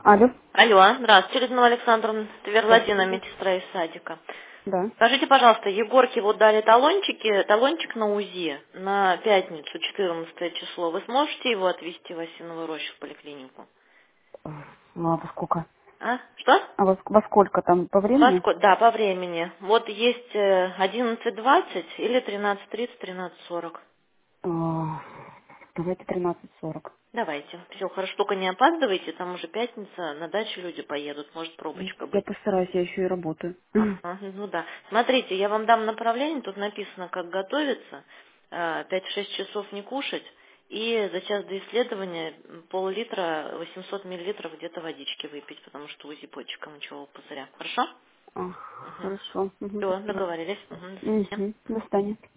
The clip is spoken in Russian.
Алло. Алло, здравствуйте, Людмила Александровна, Твердина, Здравствуйте. медсестра из садика. Да. Скажите, пожалуйста, Егорке вот дали талончик на УЗИ на пятницу, 14 число. Вы сможете его отвезти в Осиновую рощу в поликлинику? Ну, а во сколько? А? Что? А во сколько там по времени? Да, по времени. Вот есть 11:20 или 13:30, 13:40. А, Давайте 13:40. Давайте. Все, хорошо, только не опаздывайте, там уже пятница, на дачу люди поедут, может пробочка Я быть. постараюсь, я еще и работаю. Ага, ну да. Смотрите, я вам дам направление, тут написано, как готовиться. 5-6 часов не кушать. И за час до исследования пол-литра, 800 миллилитров где-то водички выпить, потому что УЗИ почек мочевого пузыря. Хорошо? А, Угу. Хорошо. Все, Спасибо. договорились. Угу, до свидания. До свидания.